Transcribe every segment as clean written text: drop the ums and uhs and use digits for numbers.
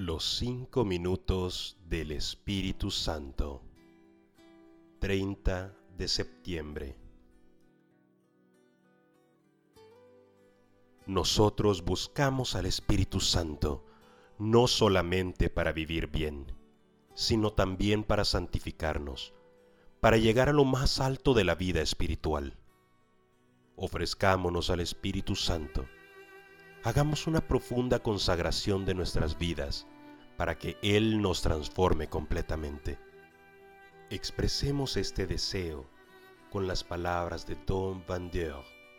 Los 5 minutos del Espíritu Santo. 30 de septiembre. Nosotros buscamos al Espíritu Santo no solamente para vivir bien, sino también para santificarnos, para llegar a lo más alto de la vida espiritual. Ofrezcámonos al Espíritu Santo. Hagamos una profunda consagración de nuestras vidas para que Él nos transforme completamente. Expresemos este deseo con las palabras de Tom Van Der.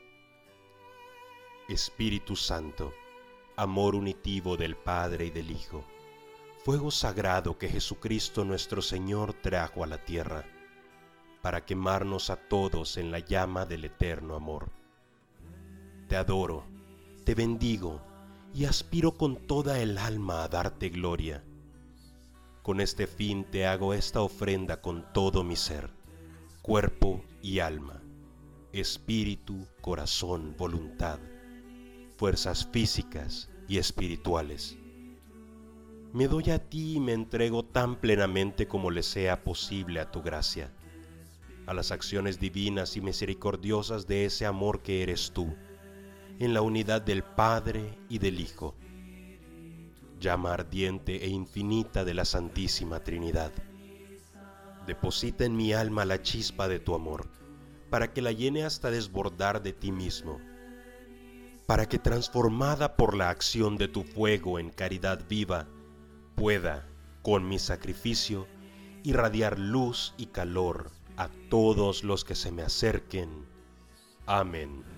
Espíritu Santo, amor unitivo del Padre y del Hijo, fuego sagrado que Jesucristo nuestro Señor trajo a la tierra, para quemarnos a todos en la llama del eterno amor. Te adoro, te bendigo y aspiro con toda el alma a darte gloria. Con este fin te hago esta ofrenda con todo mi ser, cuerpo y alma, espíritu, corazón, voluntad, fuerzas físicas y espirituales. Me doy a ti y me entrego tan plenamente como le sea posible a tu gracia, a las acciones divinas y misericordiosas de ese amor que eres tú, en la unidad del Padre y del Hijo, llama ardiente e infinita de la Santísima Trinidad. Deposita en mi alma la chispa de tu amor, para que la llene hasta desbordar de ti mismo, para que transformada por la acción de tu fuego en caridad viva, pueda, con mi sacrificio, irradiar luz y calor a todos los que se me acerquen. Amén.